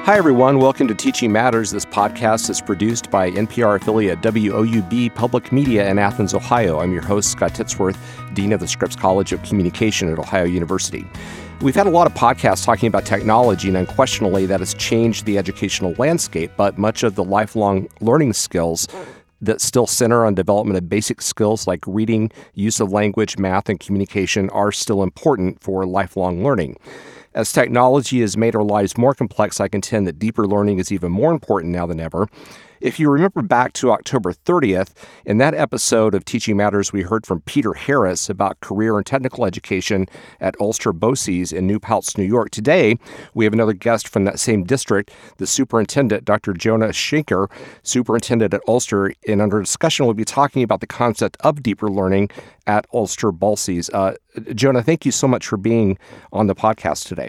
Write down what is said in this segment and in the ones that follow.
Hi, everyone. Welcome to Teaching Matters. This podcast is produced by NPR affiliate WOUB Public Media in Athens, Ohio. I'm your host, Scott Titsworth, Dean of the Scripps College of Communication at Ohio University. We've had a lot of podcasts talking about technology, and unquestionably that has changed the educational landscape, but much of the lifelong learning skills that still center on development of basic skills like reading, use of language, math, and communication are still important for lifelong learning. As technology has made our lives more complex, I contend that deeper learning is even more important now than ever. If you remember back to October 30th, in that episode of Teaching Matters, we heard from Peter Harris about career and technical education at Ulster BOCES in New Paltz, New York. Today, we have another guest from that same district, the superintendent, Dr. Jonah Schenker, superintendent at Ulster. And under discussion, we'll be talking about the concept of deeper learning at Ulster BOCES. Jonah, thank you so much for being on the podcast today.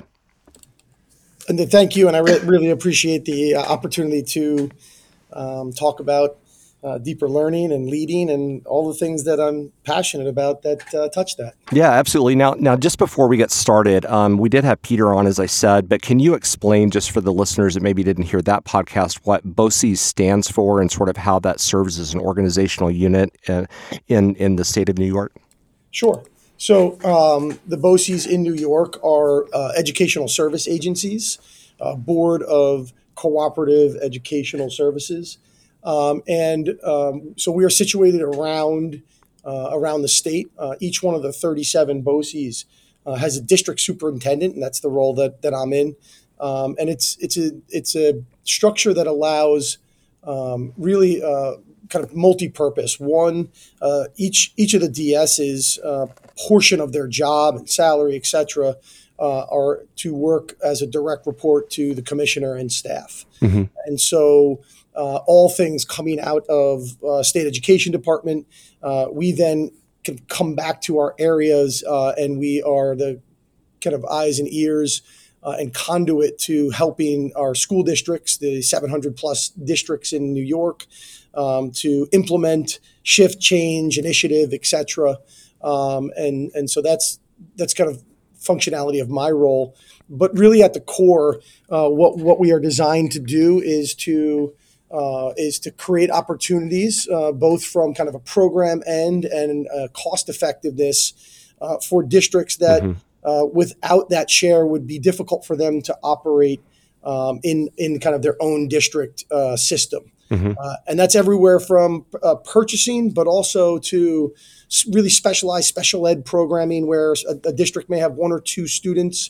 And thank you, and I really appreciate the opportunity to talk about deeper learning and leading and all the things that I'm passionate about that touch that. Yeah, absolutely. Now, just before we get started, we did have Peter on, as I said, but can you explain, just for the listeners that maybe didn't hear that podcast, what BOCES stands for and sort of how that serves as an organizational unit in the state of New York? Sure. So the BOCES in New York are educational service agencies, Board of Cooperative Educational Services. So we are situated around the state. Each one of the 37 BOCES has a district superintendent, and that's the role that I'm in. And it's a structure that allows really kind of multi-purpose. One, each of the DS's portion of their job and salary, et cetera, are to work as a direct report to the commissioner and staff. Mm-hmm. And so all things coming out of state education department, we then can come back to our areas and we are the kind of eyes and ears and conduit to helping our school districts, the 700 plus districts in New York, to implement shift change initiative, et cetera. And so that's kind of functionality of my role. But really at the core, what we are designed to do is to create opportunities, both from kind of a program end and cost effectiveness for districts that without that share would be difficult for them to operate in kind of their own district system. Mm-hmm. And that's everywhere from purchasing, but also to really specialized special ed programming where a district may have one or two students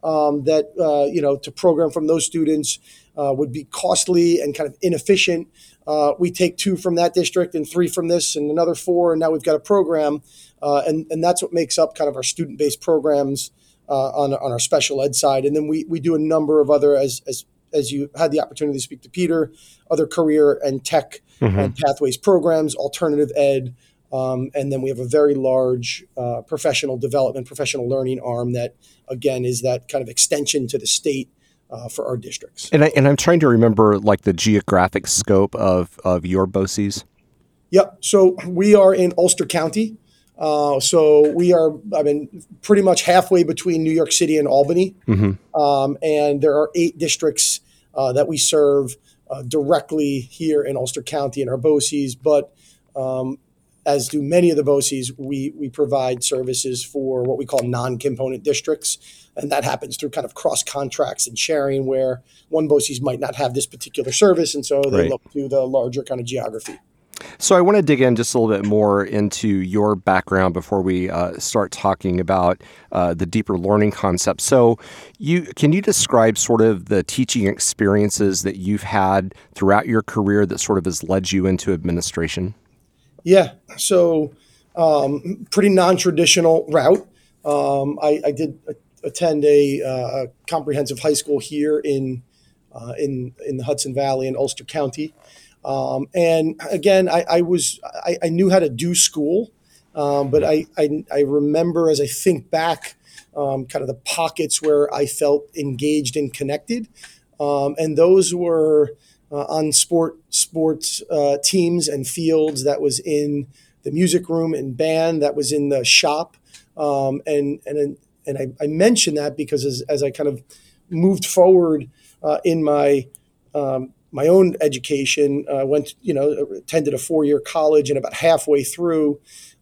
that, to program from those students would be costly and kind of inefficient. We take 2 from that district and 3 from this and another 4, and now we've got a program. And that's what makes up kind of our student-based programs on our special ed side. And then we do a number of other, as you had the opportunity to speak to Peter, other career and tech and pathways programs, alternative ed, and then we have a very large professional development, professional learning arm that, again, is that kind of extension to the state for our districts. And I'm trying to remember like the geographic scope of your BOCES. Yep. So we are in Ulster County. So we are, pretty much halfway between New York City and Albany. Mm-hmm. And there are 8 districts that we serve directly here in Ulster County in our BOCES. But as do many of the BOCES, we provide services for what we call non-component districts. And that happens through kind of cross contracts and sharing where one BOCES might not have this particular service. And so they look to the larger kind of geography. So I want to dig in just a little bit more into your background before we start talking about the deeper learning concept. So can you describe sort of the teaching experiences that you've had throughout your career that sort of has led you into administration? Yeah. So pretty non-traditional route. I did attend a comprehensive high school here in the Hudson Valley in Ulster County. And again, I knew how to do school, but I remember as I think back, kind of the pockets where I felt engaged and connected, and those were on sports teams and fields. That was in the music room and band. That was in the shop, and I mention that because as I kind of moved forward in my my own education. Attended a 4-year college, and about halfway through,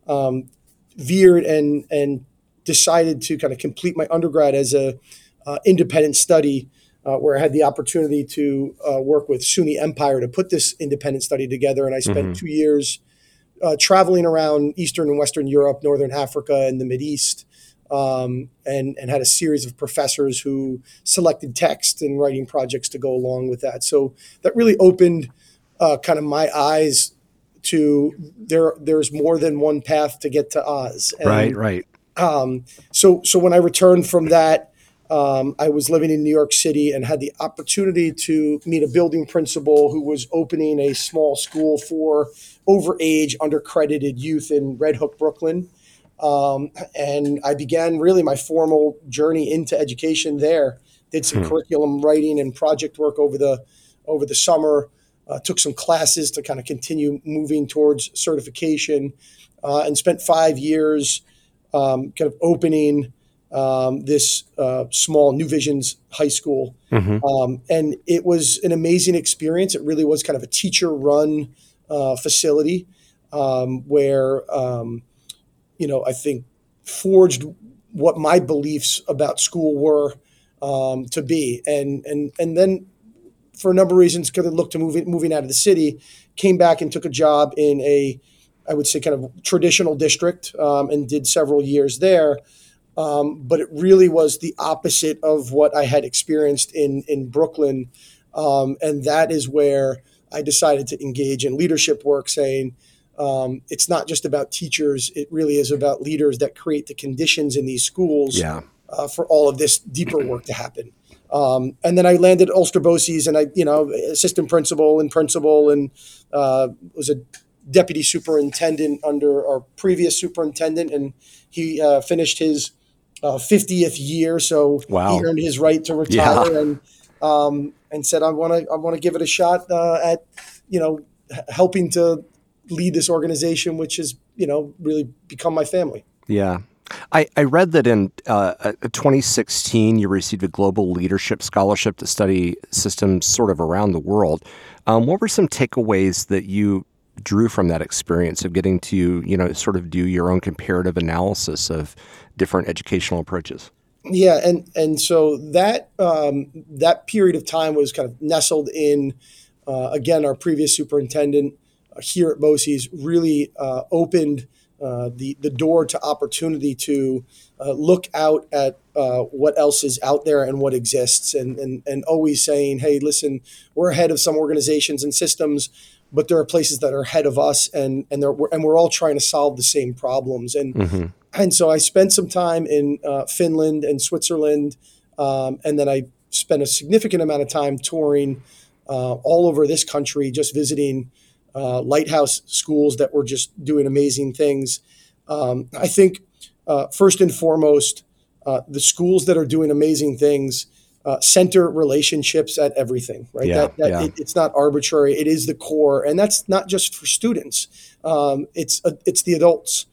veered and decided to kind of complete my undergrad as a independent study, where I had the opportunity to work with SUNY Empire to put this independent study together. And I spent 2 years traveling around Eastern and Western Europe, Northern Africa, and the Mideast, and had a series of professors who selected text and writing projects to go along with that. So that really opened kind of my eyes to there's more than one path to get to Oz. And, Right. So when I returned from that, I was living in New York City and had the opportunity to meet a building principal who was opening a small school for overage, undercredited youth in Red Hook, Brooklyn. And I began really my formal journey into education there. Did some curriculum writing and project work over the summer. Took some classes to kind of continue moving towards certification, and spent 5 years kind of opening this small New Visions high school. And it was an amazing experience. It really was kind of a teacher-run facility where, I think forged what my beliefs about school were to be. And then for a number of reasons, kind of looked to moving out of the city, came back and took a job in I would say, kind of traditional district, and did several years there. But it really was the opposite of what I had experienced in Brooklyn. And that is where I decided to engage in leadership work, saying it's not just about teachers. It really is about leaders that create the conditions in these schools for all of this deeper work to happen. And then I landed at Ulster BOCES, and I, assistant principal and was a deputy superintendent under our previous superintendent, and he finished his 50th year, so he earned his right to retire, and said, I want to give it a shot at helping to lead this organization, which has really become my family. Yeah. I read that in 2016 you received a Global Leadership Scholarship to study systems sort of around the world. What were some takeaways that you drew from that experience of getting to, sort of do your own comparative analysis of different educational approaches? Yeah, and so that period of time was kind of nestled in, again, our previous superintendent here at BOCES really opened the door to opportunity to look out at what else is out there and what exists, and always saying, hey, listen, we're ahead of some organizations and systems, but there are places that are ahead of us, and we're all trying to solve the same problems. And so I spent some time in Finland and Switzerland, and then I spent a significant amount of time touring all over this country, just visiting lighthouse schools that were just doing amazing things. I think first and foremost, the schools that are doing amazing things center relationships at everything, right? It's not arbitrary. It is the core, and that's not just for students. It's the adults.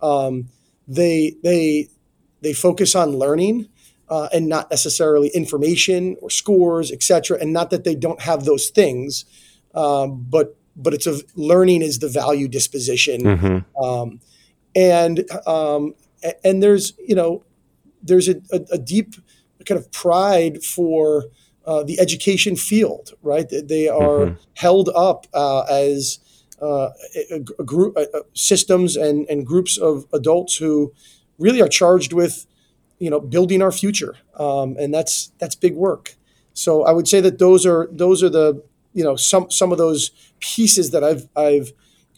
They focus on learning and not necessarily information or scores, et cetera. And not that they don't have those things, but it's learning is the value disposition. And there's a deep kind of pride for the education field, right? They are held up as a group, systems and groups of adults who really are charged with, building our future, and that's big work. So I would say that those are the some of those pieces that I've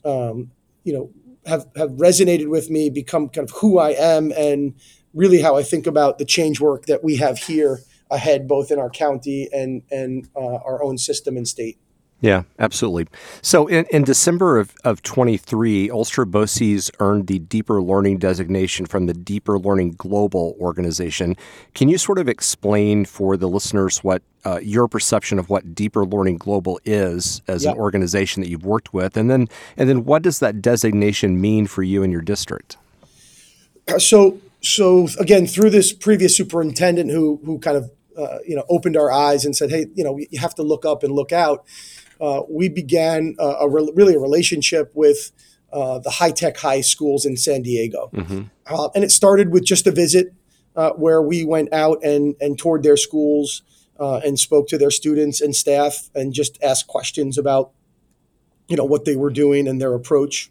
have resonated with me, become kind of who I am, and really how I think about the change work that we have here ahead, both in our county and our own system and state. Yeah, absolutely. So in December of 23, Ulster BOCES earned the Deeper Learning designation from the Deeper Learning Global organization. Can you sort of explain for the listeners what your perception of what Deeper Learning Global is as an organization that you've worked with, and then what does that designation mean for you and your district? So again, through this previous superintendent who kind of opened our eyes and said, hey, you have to look up and look out. We began really a relationship with the high-tech high schools in San Diego. And it started with just a visit where we went out and toured their schools and spoke to their students and staff and just asked questions about, what they were doing and their approach.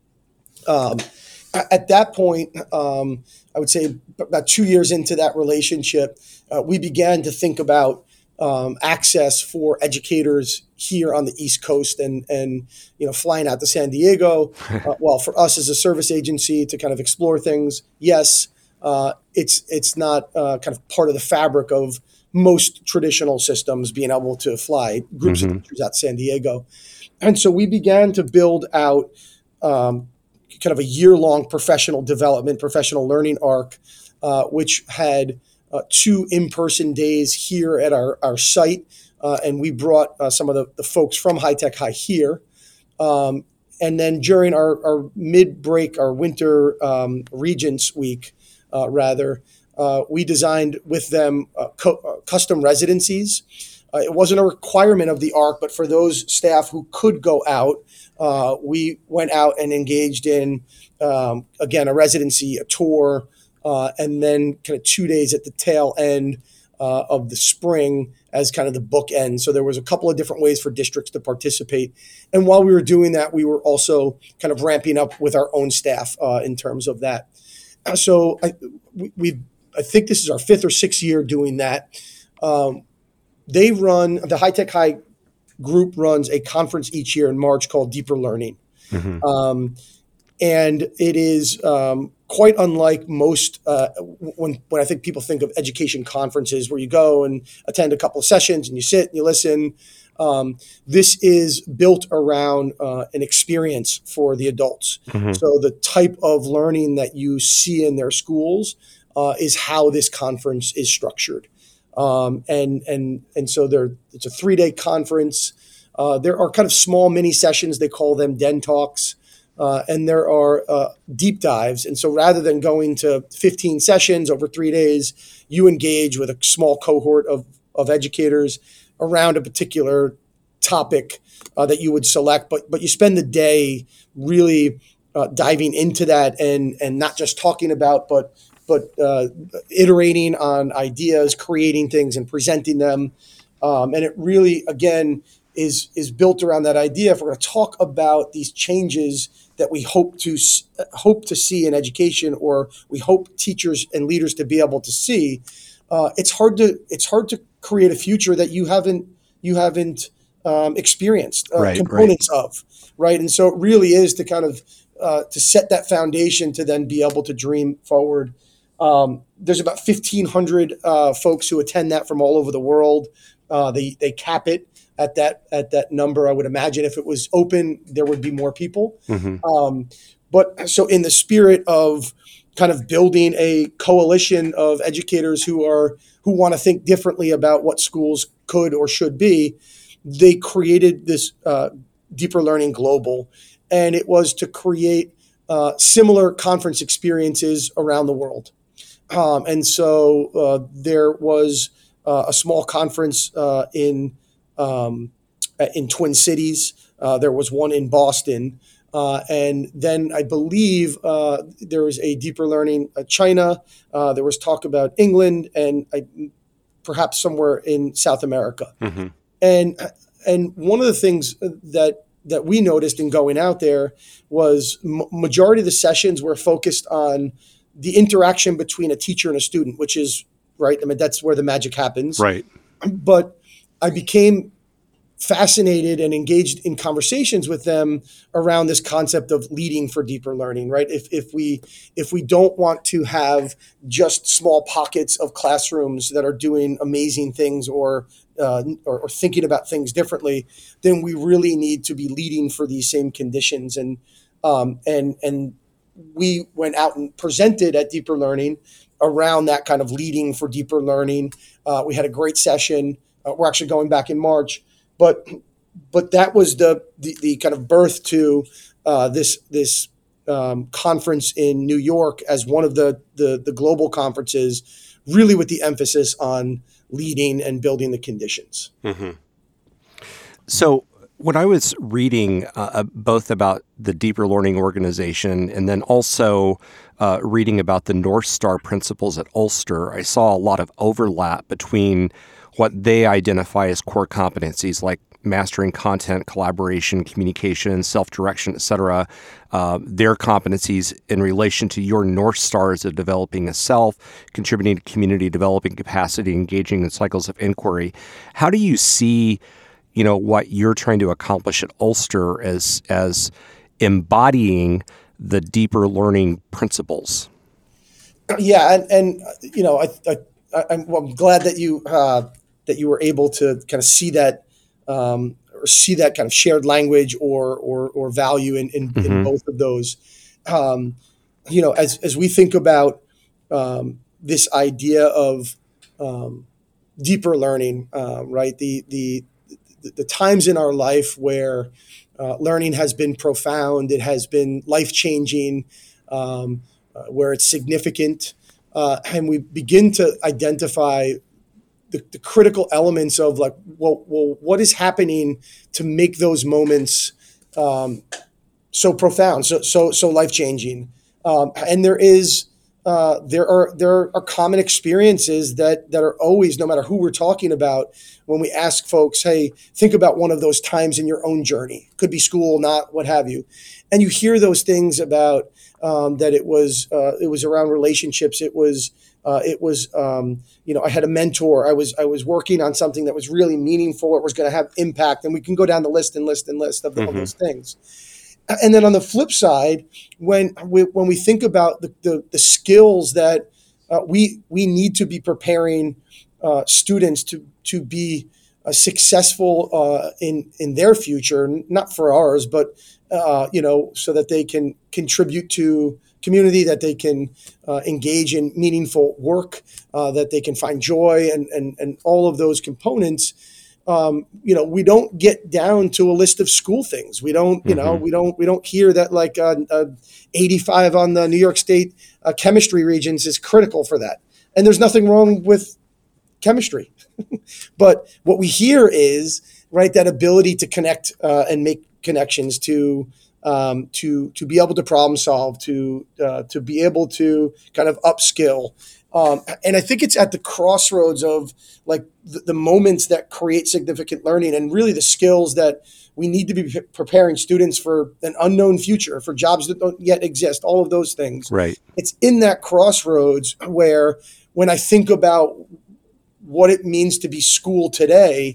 At that point, I would say about 2 years into that relationship, we began to think about access for educators here on the East Coast and flying out to San Diego. Well, for us as a service agency to kind of explore things, yes, it's not kind of part of the fabric of most traditional systems being able to fly groups of teachers out to San Diego. And so we began to build out kind of a year-long professional development, professional learning arc, which had 2 in-person days here at our site. And we brought some of the folks from High Tech High here. And then during our mid-break, our winter Regents Week, we designed with them custom residencies. It wasn't a requirement of the ARC, but for those staff who could go out, we went out and engaged in, again, a residency, a tour, and then kind of 2 days at the tail end of the spring as kind of the bookend. So there was a couple of different ways for districts to participate. And while we were doing that, we were also kind of ramping up with our own staff in terms of that. So I think this is our 5th or 6th year doing that. The High Tech High group runs a conference each year in March called Deeper Learning. And it is quite unlike most when I think people think of education conferences where you go and attend a couple of sessions and you sit and you listen. This is built around an experience for the adults. So the type of learning that you see in their schools is how this conference is structured. And so it's a 3-day conference. There are kind of small mini sessions. They call them Den Talks. And there are deep dives. And so rather than going to 15 sessions over 3 days, you engage with a small cohort of educators around a particular topic that you would select. But you spend the day really diving into that and not just talking about, but iterating on ideas, creating things and presenting them. And it really, again, is built around that idea. If we're going to talk about these changes that we hope to see in education, or we hope teachers and leaders to be able to see, it's hard to create a future that you haven't experienced components of, right? And so it really is to kind of to set that foundation to then be able to dream forward. There's about 1,500 folks who attend that from all over the world. They cap it at that number. I would imagine if it was open, there would be more people. But so in the spirit of kind of building a coalition of educators who want to think differently about what schools could or should be, they created this Deeper Learning Global, and it was to create similar conference experiences around the world. And so there was a small conference in Twin Cities. There was one in Boston. And then I believe there was a Deeper Learning China. There was talk about England and perhaps somewhere in South America. And one of the things that we noticed in going out there was majority of the sessions were focused on the interaction between a teacher and a student, which is right. I mean, that's where the magic happens. Right. But I became fascinated and engaged in conversations with them around this concept of leading for deeper learning, right? If we don't want to have just small pockets of classrooms that are doing amazing things or thinking about things differently, then we really need to be leading for these same conditions. And we went out and presented at Deeper Learning around that kind of leading for deeper learning. We had a great session. We're actually going back in March, but that was the kind of birth to this conference in New York as one of the global conferences, really with the emphasis on leading and building the conditions. So when I was reading both about the Deeper Learning Organization and then also reading about the North Star principles at Ulster, I saw a lot of overlap between what they identify as core competencies like mastering content, collaboration, communication, self-direction, et cetera, their competencies in relation to your North Stars of developing a self, contributing to community, developing capacity, engaging in cycles of inquiry. How do you see what you're trying to accomplish at Ulster as embodying the deeper learning principles? Yeah, and I'm glad that you were able to kind of see that or see that kind of shared language or value in both of those. As we think about this idea of deeper learning, right? The times in our life where learning has been profound, it has been life-changing, where it's significant, and we begin to identify the critical elements of like, well, what is happening to make those moments so profound, so life-changing, and there are common experiences that are always, no matter who we're talking about, when we ask folks, hey, think about one of those times in your own journey. Could be school, not what have you. And you hear those things about that it was around relationships. It was I had a mentor. I was working on something that was really meaningful. It was going to have impact. And we can go down the list of those things. And then on the flip side, when we think about the skills that we need to be preparing students to be successful in their future, not for ours, but so that they can contribute to community, that they can engage in meaningful work, that they can find joy, and all of those components. We don't get down to a list of school things. We don't, we don't hear that like 85 on the New York State chemistry regents is critical for that. And there's nothing wrong with chemistry, but what we hear is, right, that ability to connect and make connections, to be able to problem solve, to be able to kind of upskill. And I think it's at the crossroads of like the moments that create significant learning and really the skills that we need to be preparing students for an unknown future, for jobs that don't yet exist, all of those things. Right. It's in that crossroads where when I think about what it means to be school today,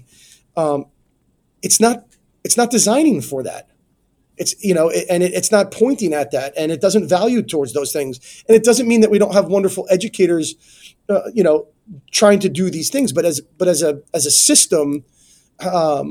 it's not designing for that. It's, and it's not pointing at that, and it doesn't value towards those things. And it doesn't mean that we don't have wonderful educators, trying to do these things, but as a system, I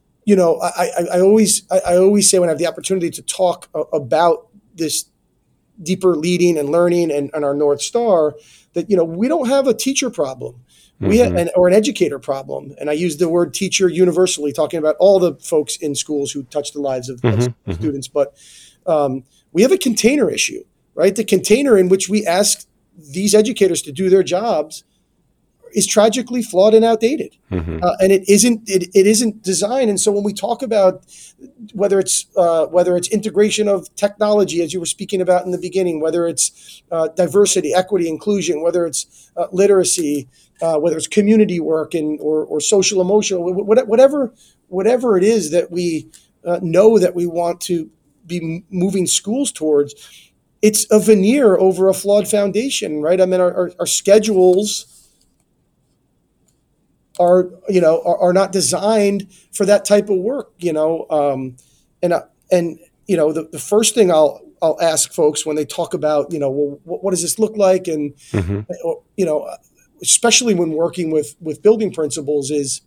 always say when I have the opportunity to talk about this deeper leading and learning and our North Star, that, we don't have a teacher problem. We have, or an educator problem. And I use the word teacher universally, talking about all the folks in schools who touch the lives of students. But we have a container issue, right? The container in which we ask these educators to do their jobs is tragically flawed and outdated. And it isn't designed. And so when we talk about whether it's integration of technology, as you were speaking about in the beginning, whether it's diversity, equity, inclusion, whether it's literacy, whether it's community work or social emotional, whatever it is that we know that we want to be moving schools towards, it's a veneer over a flawed foundation, right? I mean, our schedules are not designed for that type of work, the first thing I'll ask folks when they talk about, what does this look like? And, especially when working with building principals is,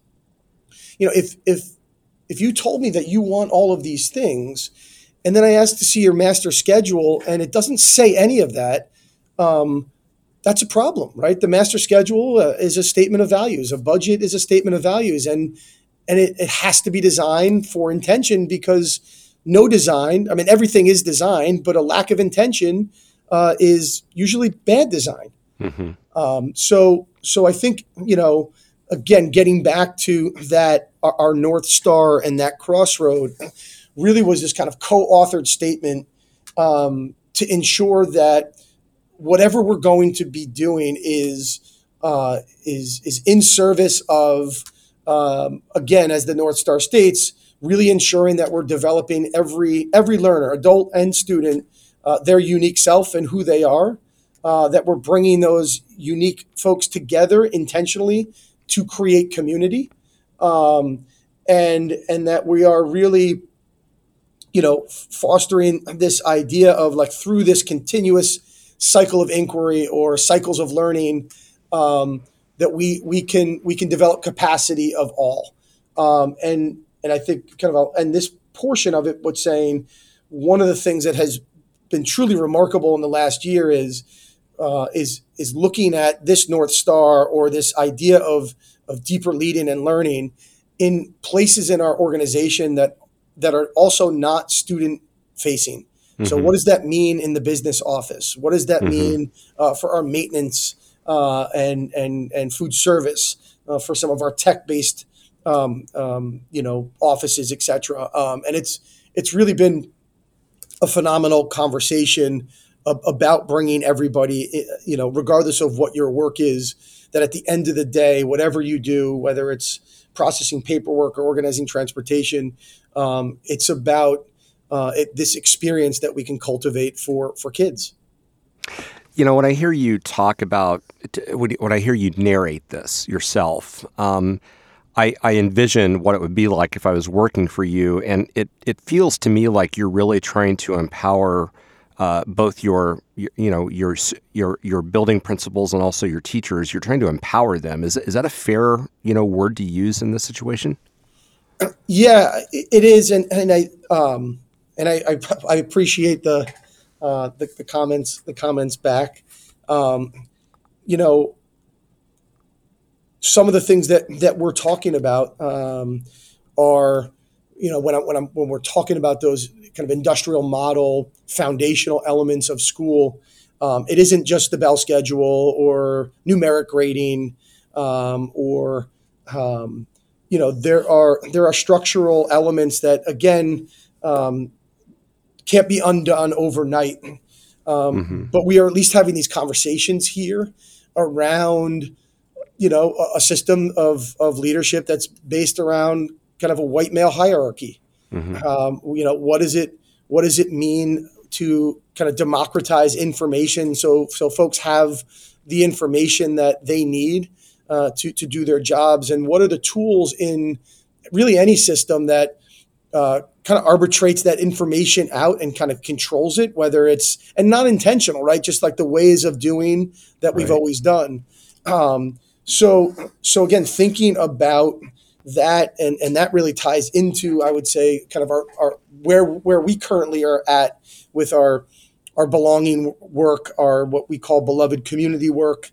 if you told me that you want all of these things, and then I asked to see your master schedule and it doesn't say any of that, that's a problem, right? The master schedule is a statement of values. A budget is a statement of values, and it has to be designed for intention, because no design, I mean, everything is designed, but a lack of intention is usually bad design. So I think, again, getting back to that, our North Star and that crossroad really was this kind of co-authored statement to ensure that whatever we're going to be doing is in service of, again, as the North Star states, really ensuring that we're developing every learner, adult and student, their unique self and who they are, that we're bringing those unique folks together intentionally to create community, and that we are really, fostering this idea of, like, through this continuous cycle of inquiry or cycles of learning, that we can develop capacity of all, and I think and this portion of it was saying one of the things that has been truly remarkable in the last year is looking at this North Star, or this idea of deeper leading and learning in places in our organization that are also not student facing. Mm-hmm. So what does that mean in the business office? What does that mean for our maintenance and food service, for some of our tech-based offices, et cetera? And it's really been a phenomenal conversation about bringing everybody, regardless of what your work is, that at the end of the day, whatever you do, whether it's processing paperwork or organizing transportation, it's about this experience that we can cultivate for kids. When I hear you talk about, when I hear you narrate this yourself, I envision what it would be like if I was working for you, and it feels to me like you're really trying to empower both your building principals and also your teachers. You're trying to empower them. Is that a fair word to use in this situation? Yeah, it is, and I appreciate the comments back. Some of the things that we're talking about are, when we're talking about those kind of industrial model foundational elements of school, it isn't just the bell schedule or numeric grading, or there are structural elements that, again, can't be undone overnight. But we are at least having these conversations here around a system of leadership that's based around kind of a white male hierarchy. What does it mean to kind of democratize information so folks have the information that they need to do their jobs? And what are the tools in really any system that kind of arbitrates that information out and kind of controls it, whether it's, and not intentional, right? Just like the ways of doing that we've always done. So again, thinking about that, and that really ties into, I would say, kind of our where we currently are at with our belonging work, our what we call beloved community work.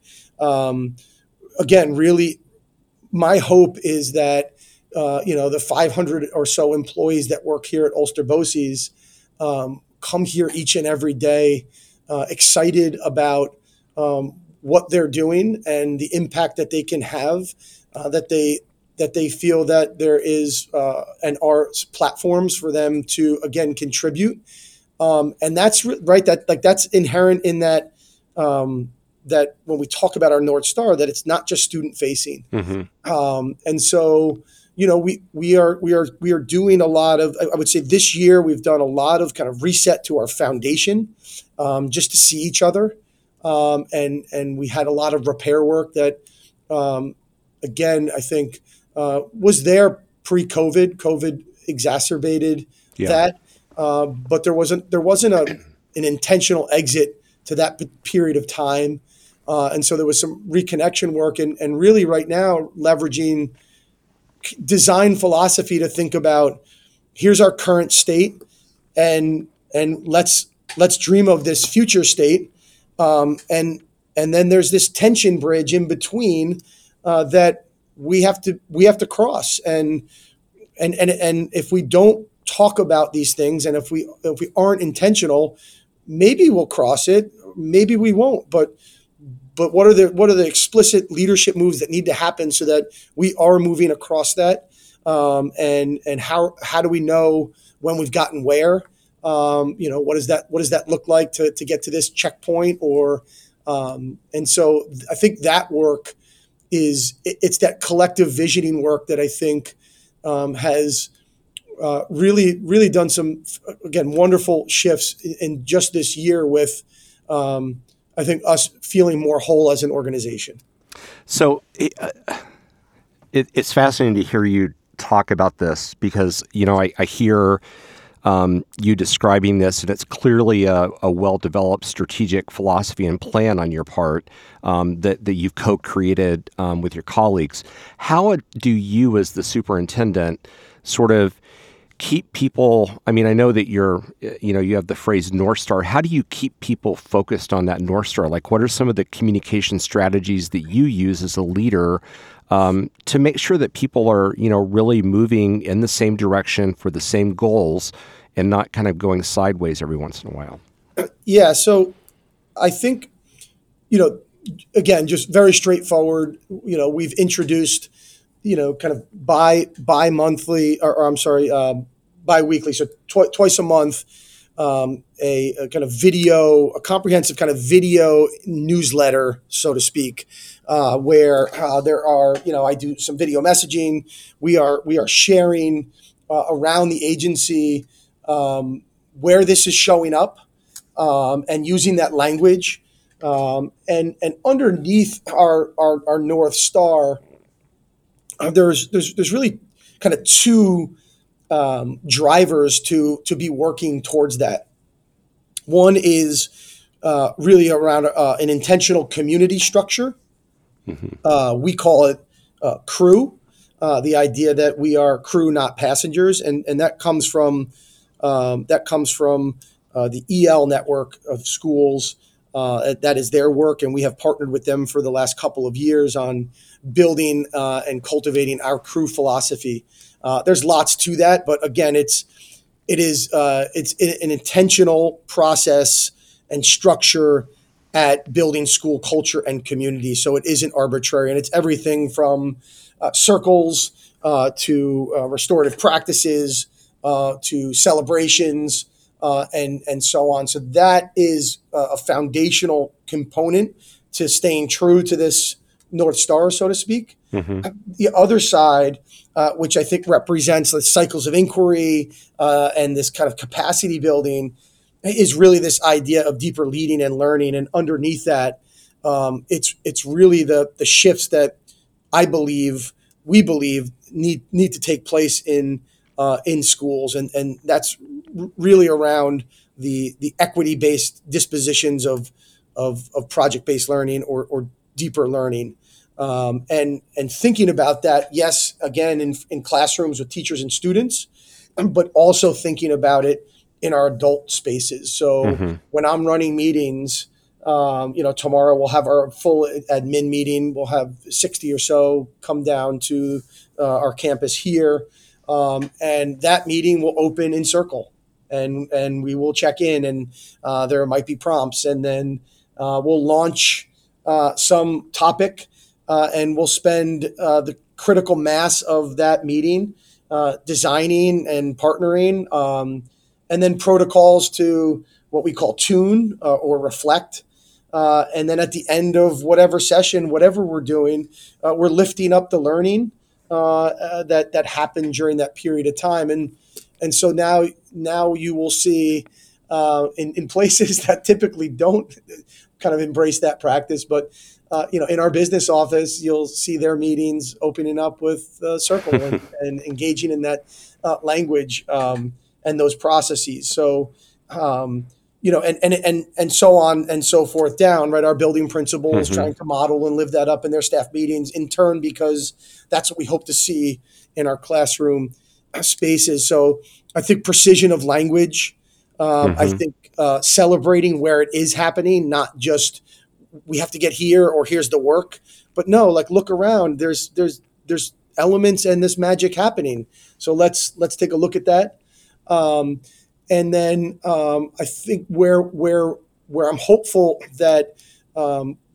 Again, really, my hope is that the 500 or so employees that work here at Ulster BOCES come here each and every day, excited about what they're doing and the impact that they can have, that they feel that there is and are platforms for them to, again, contribute. And that's right. That's inherent in that, that when we talk about our North Star, that it's not just student facing. And so, we are doing a lot of, I would say this year, we've done a lot of kind of reset to our foundation, just to see each other. And we had a lot of repair work that, again, I think, was there pre-COVID. COVID exacerbated that, but there wasn't an intentional exit to that period of time, and so there was some reconnection work, and really right now leveraging design philosophy to think about, here's our current state, and let's dream of this future state, and then there's this tension bridge in between that we have to cross, and if we don't talk about these things, and if we aren't intentional, maybe we'll cross it, maybe we won't, but but what are the explicit leadership moves that need to happen so that we are moving across that, and how do we know when we've gotten where? What does that look like to get to this checkpoint? And so I think that work it's that collective visioning work that I think has really done some, again, wonderful shifts in just this year with, I think, us feeling more whole as an organization. So it's fascinating to hear you talk about this because, I hear you describing this, and it's clearly a well-developed strategic philosophy and plan on your part that you've co-created with your colleagues. How do you, as the superintendent, sort of keep people? I mean, I know that you have the phrase North Star. How do you keep people focused on that North Star? Like, what are some of the communication strategies that you use as a leader to make sure that people are, really moving in the same direction for the same goals and not kind of going sideways every once in a while? Yeah. So I think, again, just very straightforward, we've introduced, kind of bi-monthly, or I'm sorry, bi-weekly. So twice a month, a kind of a comprehensive kind of video newsletter, so to speak, where there are, I do some video messaging. We are sharing around the agency where this is showing up, and using that language, and underneath our North Star, there's really kind of two drivers to be working towards that. One is really around an intentional community structure. Mm-hmm. We call it crew. The idea that we are crew, not passengers, and that comes from the EL network of schools. That is their work, and we have partnered with them for the last couple of years on building and cultivating our crew philosophy. There's lots to that, but again, it's an intentional process and structure at building school culture and community. So it isn't arbitrary, and it's everything from circles to restorative practices to celebrations and so on. So that is a foundational component to staying true to this North Star, so to speak. Mm-hmm. The other side, which I think represents the cycles of inquiry and this kind of capacity building, is really this idea of deeper leading and learning. And underneath that, it's really the shifts that we believe need to take place in schools, and that's really around the equity-based dispositions of project-based learning or deeper learning, and thinking about that. Yes, again, in classrooms with teachers and students, but also thinking about it in our adult spaces. So mm-hmm. when I'm running meetings, tomorrow we'll have our full admin meeting. We'll have 60 or so come down to our campus here. And that meeting will open in circle, and we will check in, and there might be prompts, and then we'll launch some topic, and we'll spend the critical mass of that meeting designing and partnering, and then protocols to what we call tune or reflect. And then at the end of whatever session, whatever we're doing, we're lifting up the learning that happened during that period of time. And so now you will see in places that typically don't kind of embrace that practice, but in our business office, you'll see their meetings opening up with circle and engaging in that language and those processes. So and so on and so forth down, right? Our building principal is trying to model and live that up in their staff meetings in turn, because that's what we hope to see in our classroom spaces. So I think precision of language, I think celebrating where it is happening, not just we have to get here or here's the work, but no, like look around, there's elements and this magic happening. So let's take a look at that. And then I think where I'm hopeful that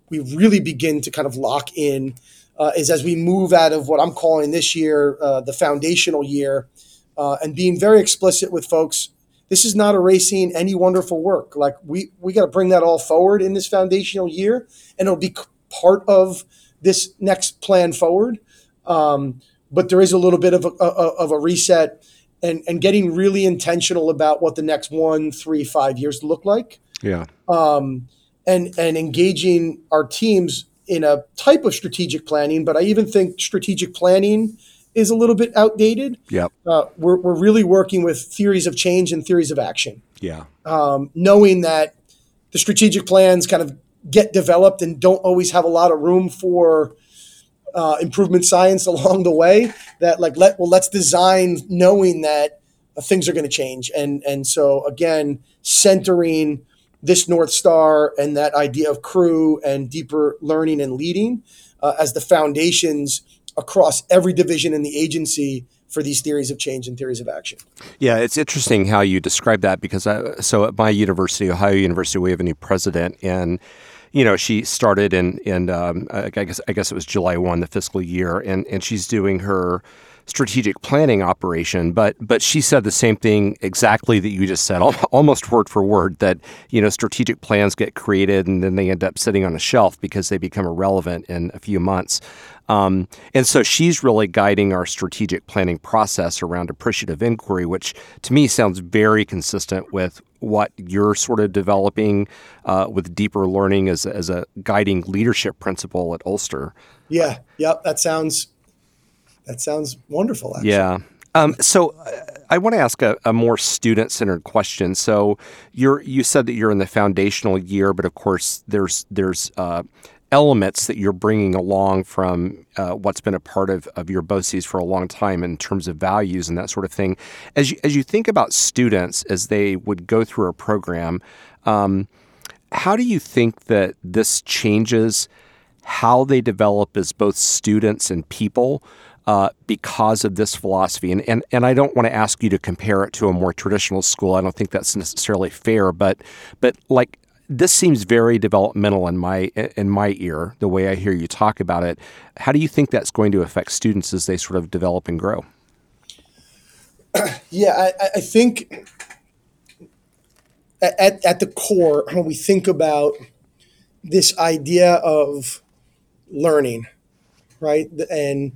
we really begin to kind of lock in is as we move out of what I'm calling this year the foundational year, and being very explicit with folks. This is not erasing any wonderful work. Like we got to bring that all forward in this foundational year, and it'll be part of this next plan forward. But there is a little bit of a reset, and getting really intentional about what the next 1, 3, 5 years look like. Yeah. And engaging our teams in a type of strategic planning, but I even think strategic planning is a little bit outdated. Yep. We're really working with theories of change and theories of action. Yeah. Knowing that the strategic plans kind of get developed and don't always have a lot of room for improvement science along the way. That let's design knowing that things are going to change, and so again, centering this North Star and that idea of crew and deeper learning and leading as the foundations across every division in the agency for these theories of change and theories of action. Yeah, it's interesting how you describe that, because so at my university, Ohio University, we have a new president, and she started in I guess it was July 1, the fiscal year, and she's doing her strategic planning operation, but she said the same thing exactly that you just said, almost word for word, that strategic plans get created and then they end up sitting on a shelf because they become irrelevant in a few months. And so she's really guiding our strategic planning process around appreciative inquiry, which to me sounds very consistent with what you're sort of developing with deeper learning as a guiding leadership principle at Ulster. Yeah. Yep. That sounds wonderful, actually. Yeah. So I want to ask a more student-centered question. So you said that you're in the foundational year, but of course there's elements that you're bringing along from what's been a part of your BOCES for a long time in terms of values and that sort of thing. As you think about students as they would go through a program, how do you think that this changes how they develop as both students and people because of this philosophy? And I don't want to ask you to compare it to a more traditional school. I don't think that's necessarily fair, but like, this seems very developmental in my ear, the way I hear you talk about it. How do you think that's going to affect students as they sort of develop and grow? Yeah, I think at the core, when we think about this idea of learning, right, and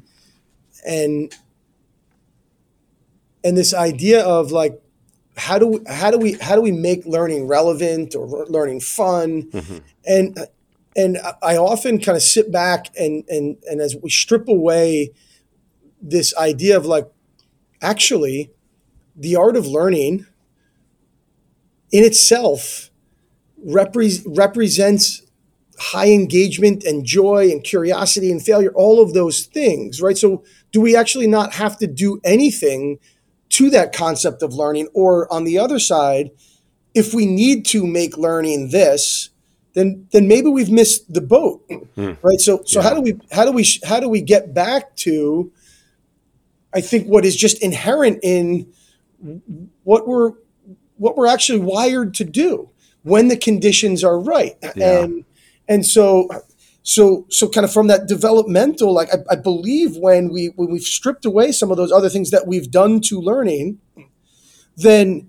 this idea of like, how do we make learning relevant or learning fun? Mm-hmm. And I often kind of sit back and as we strip away this idea of like, actually, the art of learning in itself represents high engagement and joy and curiosity and failure, all of those things, right? So do we actually not have to do anything to that concept of learning? Or on the other side, if we need to make learning this, then maybe we've missed the boat, right? So yeah. How do we get back to, I think, what is just inherent in what we're actually wired to do when the conditions are right, yeah. and so kind of from that developmental, like I believe when we've stripped away some of those other things that we've done to learning, then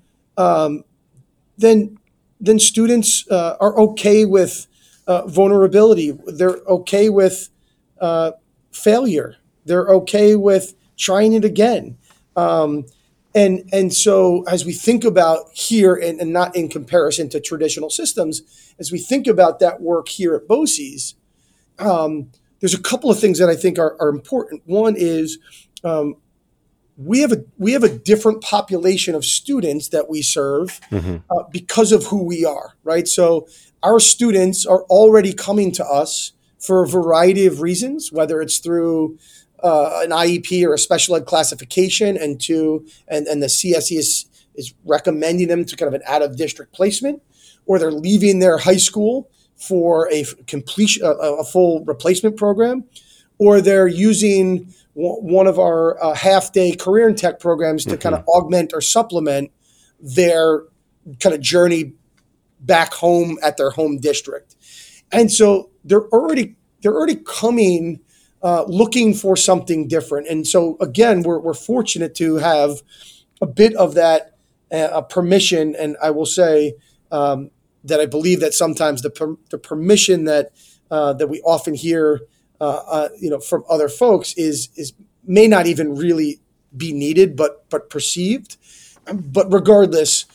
students are okay with vulnerability. They're okay with failure. They're okay with trying it again. And so as we think about here, and not in comparison to traditional systems, as we think about that work here at BOCES, there's a couple of things that I think are important. One is we have a different population of students that we serve because of who we are, right? So our students are already coming to us for a variety of reasons, whether it's through an IEP or a special ed classification, and the CSE is recommending them to kind of an out-of-district placement, or they're leaving their high school for a full replacement program, or they're using one of our half-day career and tech programs to kind of augment or supplement their kind of journey back home at their home district. And so they're already coming looking for something different. And so again, we're fortunate to have a bit of that permission. And I will say that I believe that sometimes the permission that we often hear from other folks is may not even really be needed, but perceived. But regardless,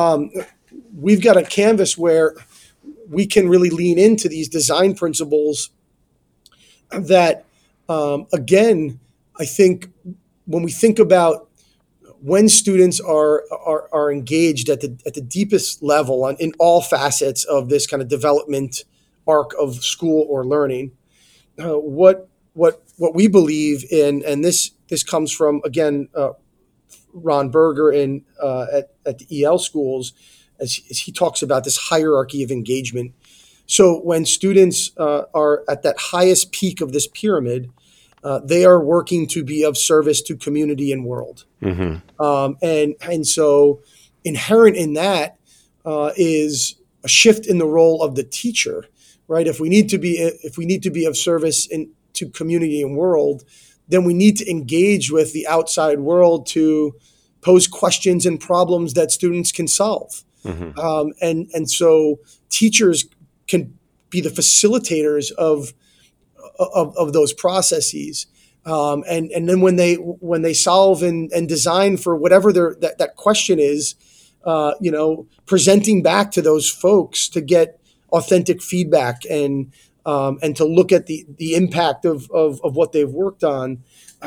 we've got a canvas where we can really lean into these design principles that, again, I think when we think about when students are engaged at the deepest level in all facets of this kind of development arc of school or learning, what we believe in, and this comes from, again, Ron Berger at the EL schools, as he talks about this hierarchy of engagement. So when students are at that highest peak of this pyramid, they are working to be of service to community and world. And so inherent in that is a shift in the role of the teacher, right? If we need to be of service to community and world, then we need to engage with the outside world to pose questions and problems that students can solve. And so teachers can be the facilitators of those processes. And then when they solve and design for whatever that question is, presenting back to those folks to get authentic feedback and to look at the impact of what they've worked on.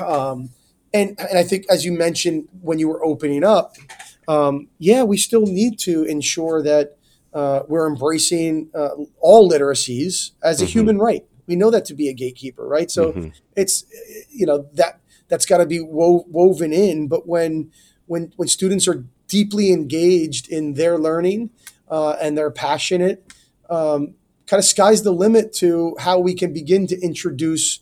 And I think, as you mentioned when you were opening up, we still need to ensure that we're embracing all literacies as a human right. We know that to be a gatekeeper, right? So it's that's got to be woven in. But when students are deeply engaged in their learning and they're passionate, kind of sky's the limit to how we can begin to introduce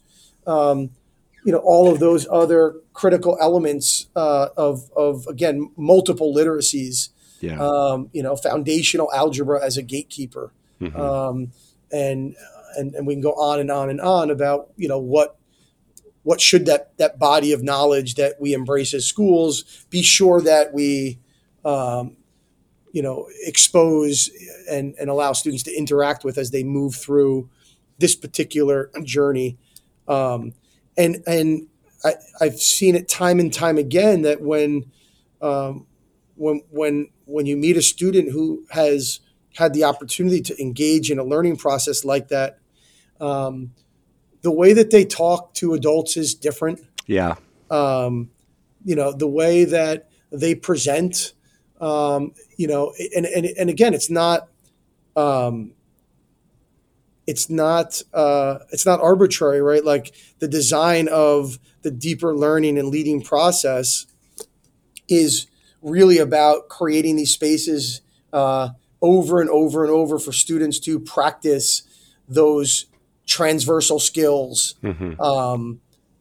all of those other critical elements of again multiple literacies. Foundational algebra as a gatekeeper, and we can go on and on and on about what should that body of knowledge that we embrace as schools be sure that we expose and allow students to interact with as they move through this particular journey. And I've seen it time and time again that when you meet a student who has had the opportunity to engage in a learning process like that, the way that they talk to adults is different. Yeah. The way that they present, and again, it's not arbitrary, right? Like the design of the deeper learning and leading process is really about creating these spaces over and over and over for students to practice those transversal skills, that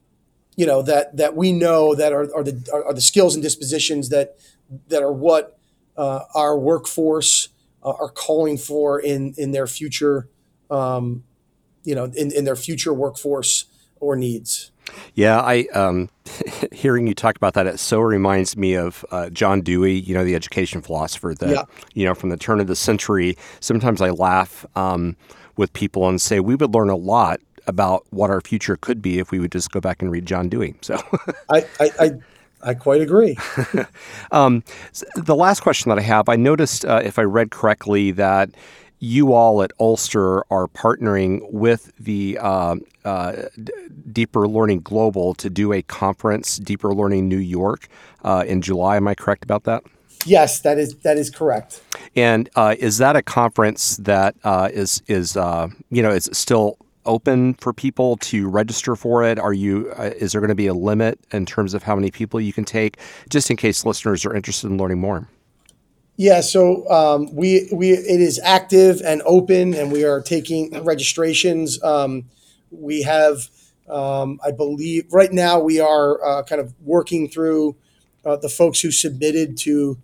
we know that are the skills and dispositions that are what our workforce are calling for in their future, in their future workforce or needs. Yeah, I hearing you talk about that, it so reminds me of John Dewey, the education philosopher that, from the turn of the century. Sometimes I laugh with people and say we would learn a lot about what our future could be if we would just go back and read John Dewey. So I quite agree. The last question that I have, I noticed, if I read correctly, that you all at Ulster are partnering with the Deeper Learning Global to do a conference, Deeper Learning New York, in July. Am I correct about that? Yes, that is correct. And is that a conference that is still open for people to register for it? Is there going to be a limit in terms of how many people you can take, just in case listeners are interested in learning more? Yeah, so it is active and open, and we are taking registrations. We have, I believe, right now we are kind of working through the folks who submitted to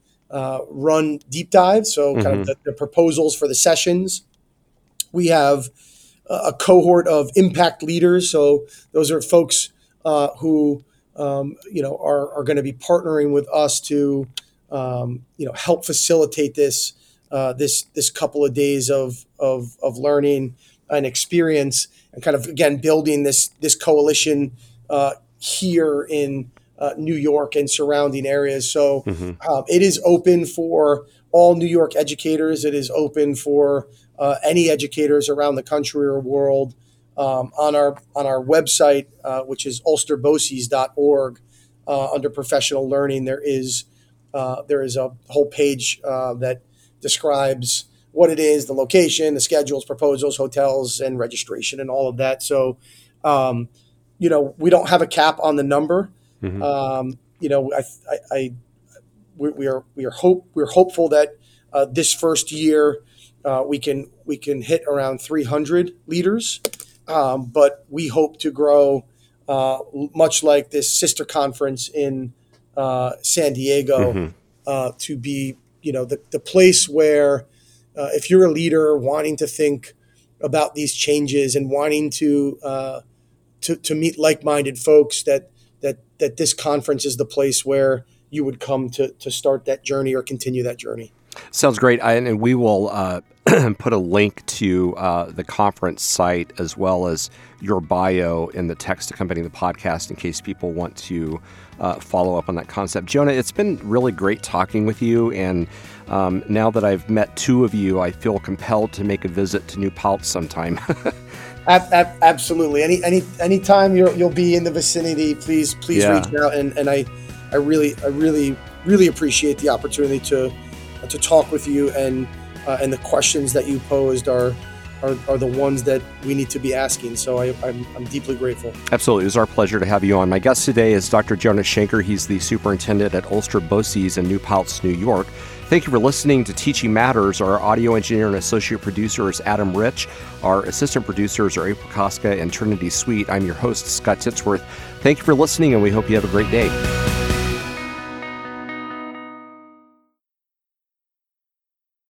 run deep dives, so kind of the proposals for the sessions. We have a cohort of impact leaders. So those are folks who are going to be partnering with us to help facilitate this couple of days of learning and experience, and kind of again building this coalition here in New York and surrounding areas. So it is open for all New York educators. It is open for any educators around the country or world. On our website, which is ulsterboces.org, under professional learning, there is a whole page that describes what it is, the location, the schedules, proposals, hotels, and registration, and all of that. So, we don't have a cap on the number. We're hopeful that this first year we can hit around 300 leaders, but we hope to grow much like this sister conference in San Diego to be the place where if you're a leader wanting to think about these changes and wanting to meet like-minded folks, that this conference is the place where you would come to start that journey or continue that journey. Sounds great. And we will put a link to the conference site as well as your bio in the text accompanying the podcast in case people want to follow up on that concept. Jonah, it's been really great talking with you. And now that I've met two of you, I feel compelled to make a visit to New Paltz sometime. Absolutely. Anytime you'll be in the vicinity, please reach out. And I really appreciate the opportunity to talk with you, and the questions that you posed are the ones that we need to be asking. So I'm deeply grateful. Absolutely. It was our pleasure to have you on. My guest today is Dr. Jonah Shanker. He's the superintendent at Ulster BOCES in New Paltz, New York. Thank you for listening to Teaching Matters. Our audio engineer and associate producer is Adam Rich. Our assistant producers are April Koska and Trinity Sweet. I'm your host, Scott Titsworth. Thank you for listening, and we hope you have a great day.